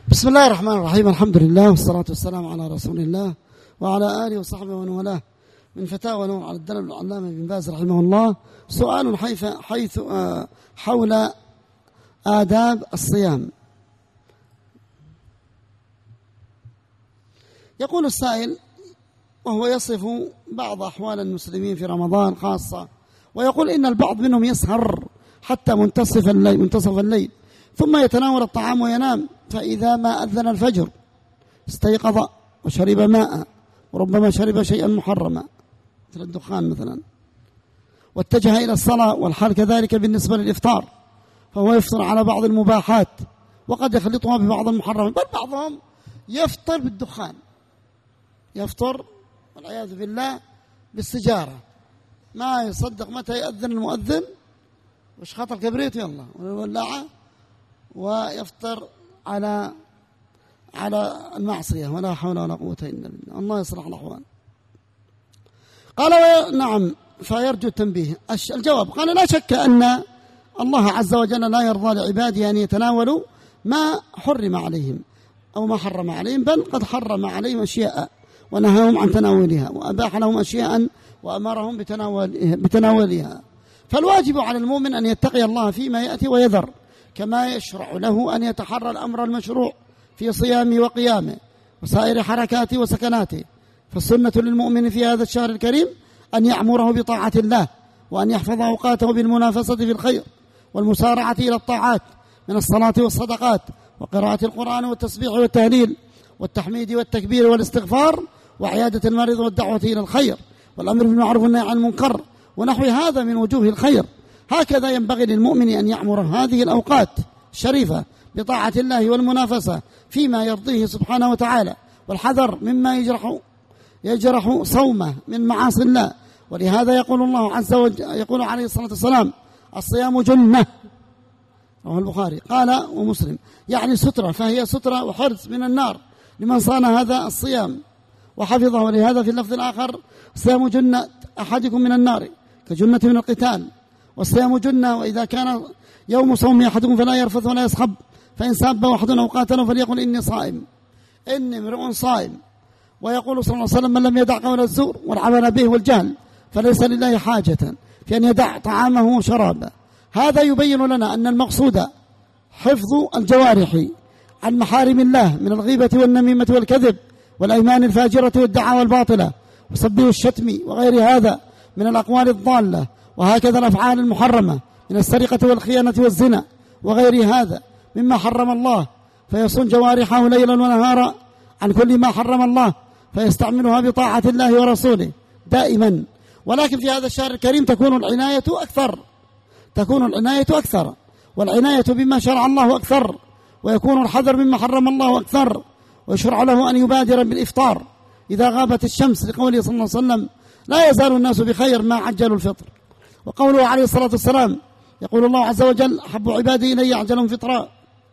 بسم الله الرحمن الرحيم. الحمد لله والصلاة والسلام على رسول الله وعلى آله وصحبه ومن والاه. من فتاوى نور على الدرب العلامة بن باز رحمه الله. سؤال حيث حول آداب الصيام. يقول السائل وهو يصف بعض أحوال المسلمين في رمضان خاصة، ويقول إن البعض منهم يسهر حتى منتصف الليل ثم يتناول الطعام وينام، فإذا ما أذن الفجر استيقظ وشرب ماء، وربما شرب شيئا محرما مثل الدخان مثلا، واتجه إلى الصلاة، والحال كذلك بالنسبة للإفطار، فهو يفطر على بعض المباحات وقد يخلطها ببعض المحرمات، بل بعضهم يفطر بالدخان، يفطر والعياذ بالله بالسجارة، ما يصدق متى يأذن المؤذن وش خط الكبريت يلا والولاعة، ويفطر على المعصية، ولا حول ولا قوة إلا بالله. الله يصلح الأحوال. قال نعم، فيرجو التنبيه. الجواب قال لا شك أن الله عز وجل لا يرضى لعباده أن يتناولوا ما حرم عليهم أو ما حرم عليهم، بل قد حرم عليهم أشياء ونهاهم عن تناولها، وأباح لهم أشياء وأمرهم بتناولها. فالواجب على المؤمن أن يتقي الله فيما يأتي ويذر، كما يشرع له أن يتحرى الأمر المشروع في صيامه وقيامه وسائر حركاته وسكناته. فالسنة للمؤمن في هذا الشهر الكريم أن يعمره بطاعة الله، وأن يحفظ أوقاته بالمنافسة في الخير والمسارعة إلى الطاعات من الصلاة والصدقات وقراءة القرآن والتسبيح والتهليل والتحميد والتكبير والاستغفار وعيادة المريض والدعوة إلى الخير والأمر بالمعروف والنهي عن المنكر ونحو هذا من وجوه الخير. هكذا ينبغي للمؤمن أن يعمر هذه الأوقات الشريفة بطاعة الله والمنافسة فيما يرضيه سبحانه وتعالى، والحذر مما يجرح صومه من معاصي الله. ولهذا يقول الله عز وجل، يقول عليه الصلاة والسلام: الصيام جنة، رواه البخاري قال ومسلم، يعني سترة، فهي سترة وحرز من النار لمن صان هذا الصيام وحفظه. ولهذا في اللفظ الآخر: الصيام جنة أحدكم من النار كجنة من القتال. والصيام جنة، وإذا كان يوم صوم أحدكم فلا يرفث ولا يصخب، فإن ساب أحد أو قاتله فليقل إني صائم، إني امرؤ صائم. ويقول صلى الله عليه وسلم: من لم يدع قول الزور والعمل به والجهل فليس لله حاجة في أن يدع طعامه وشرابه. هذا يبين لنا أن المقصود حفظ الجوارح عن محارم الله من الغيبة والنميمة والكذب والأيمان الفاجرة والدعاوى الباطلة وسب والشتم وغير هذا من الأقوال الضالة، وهكذا الأفعال المحرمة من السرقة والخيانة والزنا وغير هذا مما حرم الله، فيصون جوارحه ليلا ونهارا عن كل ما حرم الله، فيستعملها بطاعة الله ورسوله دائما. ولكن في هذا الشهر الكريم تكون العناية أكثر، والعناية بما شرع الله أكثر، ويكون الحذر مما حرم الله أكثر، ويشرع له أن يبادر بالإفطار إذا غابت الشمس، لقوله صلى الله عليه وسلم: لا يزال الناس بخير ما عجلوا الفطر. وقوله عليه الصلاة والسلام: يقول الله عز وجل: أحب عبادي إلي أعجلهم فطرا.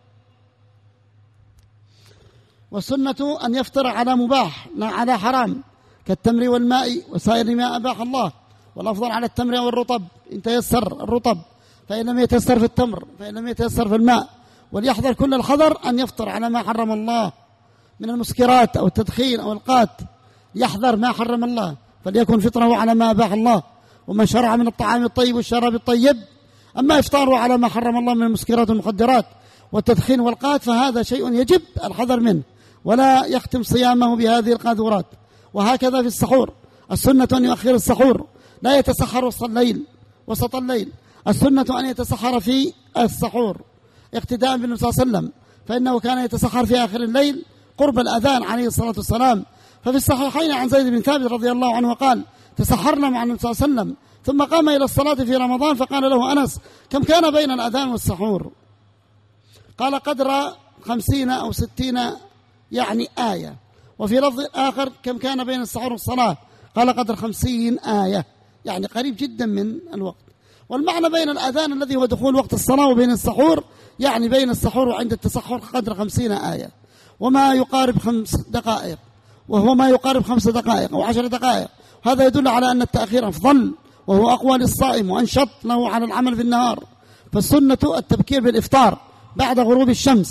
والسنة أن يفطر على مباح لا على حرام، كالتمر والماء وسائر ما أباح الله، والأفضل على التمر والرطب إن تيسر الرطب، فإن لم يتيسر في التمر، فإن لم يتيسر في الماء. وليحذر كل الحذر أن يفطر على ما حرم الله من المسكرات أو التدخين أو القات، يحذر ما حرم الله، فليكن فطره على ما أباح الله وما شرع من الطعام الطيب والشراب الطيب. أما إفطاره على ما حرم الله من المسكرات والمخدرات والتدخين والقات فهذا شيء يجب الحذر منه، ولا يختم صيامه بهذه القاذورات. وهكذا في السحور، السنة أن يؤخر السحور، لا يتسحر وسط الليل. السنة أن يتسحر في السحور اقتداء بالنبي صلى الله عليه وسلم، فإنه كان يتسحر في آخر الليل قرب الأذان عليه الصلاة والسلام. ففي الصحيحين عن زيد بن ثابت رضي الله عنه قال: تسحرنا مع النبي صلى الله عليه وسلم ثم قام إلى الصلاة في رمضان، فقال له أنس: كم كان بين الأذان والسحور؟ قال: قدر 50 أو 60 يعني آية. وفي لفظ آخر: كم كان بين السحور والصلاة؟ قال: قدر 50 آية، يعني قريب جدا من الوقت. والمعنى بين الأذان الذي هو دخول وقت الصلاة وبين السحور، يعني بين السحور وعند التسحر قدر 50 آية، وما يقارب 5 دقائق، وهو ما يقارب 5 دقائق أو 10 دقائق. هذا يدل على أن التأخير أفضل وهو أقوى للصائم وأنشط له على العمل في النهار. فالسنة التبكير بالإفطار بعد غروب الشمس،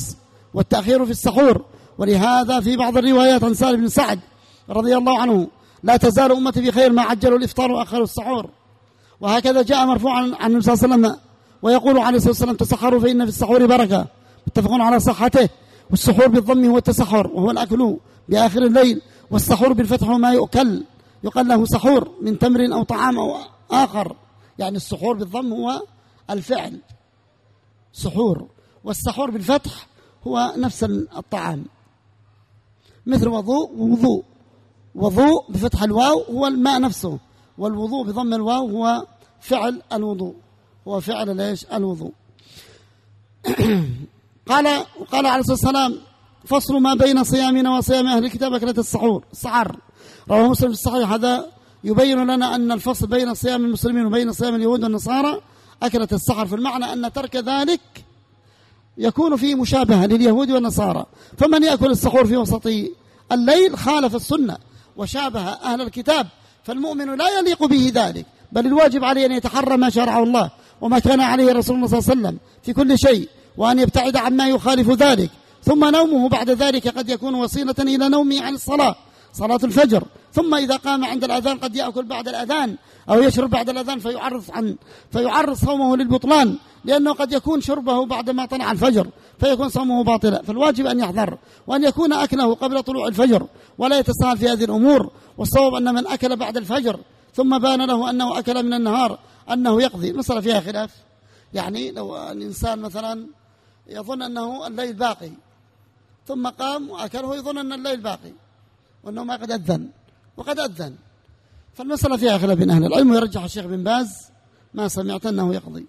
والتأخير في السحور. ولهذا في بعض الروايات عن سالم بن سعد رضي الله عنه: لا تزال أمتي بخير ما عجلوا الإفطار وأخروا السحور. وهكذا جاء مرفوعا عن النبي صلى الله عليه وسلم ويقول عليه الصلاة والسلام: تسحروا فإن في السحور بركة. متفقون على صحته. والسحور بالضم هو التسحر وهو الأكل بآخر الليل، والسحور بالفتح ما يؤكل، يقال له سحور من تمر أو طعام أو آخر. يعني السحور بالضم هو الفعل سحور، والسحور بالفتح هو نفس الطعام، مثل وضوء. وضوء بفتح الواو هو الماء نفسه، والوضوء بضم الواو هو فعل الوضوء، هو فعل الوضوء. قال عليه الصلاة والسلام: فصل ما بين صيامنا وصيام أهل الكتاب أكلة السحر. رواه مسلم في الصحيح. هذا يبين لنا أن الفصل بين صيام المسلمين وبين صيام اليهود والنصارى أكلة السحر، في المعنى أن ترك ذلك يكون فيه مشابهة لليهود والنصارى. فمن يأكل السحور في وسط الليل خالف السنة وشابه أهل الكتاب، فالمؤمن لا يليق به ذلك، بل الواجب عليه أن يتحرى ما شرعه الله وما كان عليه رسول الله صلى الله عليه وسلم في كل شيء، وأن يبتعد عما يخالف ذلك. ثم نومه بعد ذلك قد يكون وسيلة إلى نومه عن صلاة الفجر. ثم إذا قام عند الأذان قد يأكل بعد الأذان أو يشرب بعد الأذان فيعرض صومه للبطلان، لأنه قد يكون شربه بعد ما طلع الفجر فيكون صومه باطلا. فالواجب أن يحذر وأن يكون أكله قبل طلوع الفجر ولا يتساهل في هذه الأمور. والصواب أن من أكل بعد الفجر ثم بان له أنه أكل من النهار أنه يقضي. المسألة فيها خلاف، يعني لو الإنسان مثلا يظن أنه الليل باقي ثم قام وأكله يظن أن الليل باقي وأنه ما قد أذن وقد أذن، فالمسألة فيها خلاف بين أهل العلم، ويرجح الشيخ بن باز ما سمعت أنه يقضي.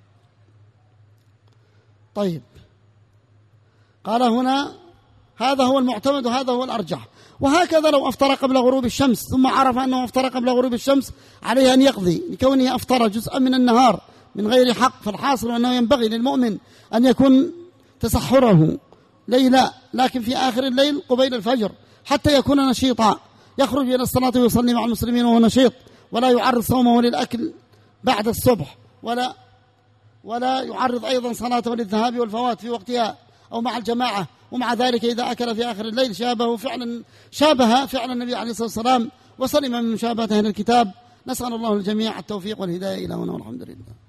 طيب، قال هنا: هذا هو المعتمد وهذا هو الأرجح. وهكذا لو أفطر قبل غروب الشمس ثم عرف أنه أفطر قبل غروب الشمس عليه أن يقضي لكونه أفطر جزءا من النهار من غير حق. فالحاصل أنه ينبغي للمؤمن أن يكون تسحره ليلا، لكن في آخر الليل قبيل الفجر، حتى يكون نشيطا، يخرج إلى الصلاة ويصلي مع المسلمين وهو نشيط، ولا يعرض صومه للأكل بعد الصبح، ولا يعرض أيضا صلاته للذهاب والفوات في وقتها أو مع الجماعة. ومع ذلك إذا أكل في آخر الليل شابه فعل النبي عليه الصلاة والسلام وسلم من مشابهة أهل الكتاب. نسأل الله الجميع التوفيق والهداية إلى هنا، والحمد لله.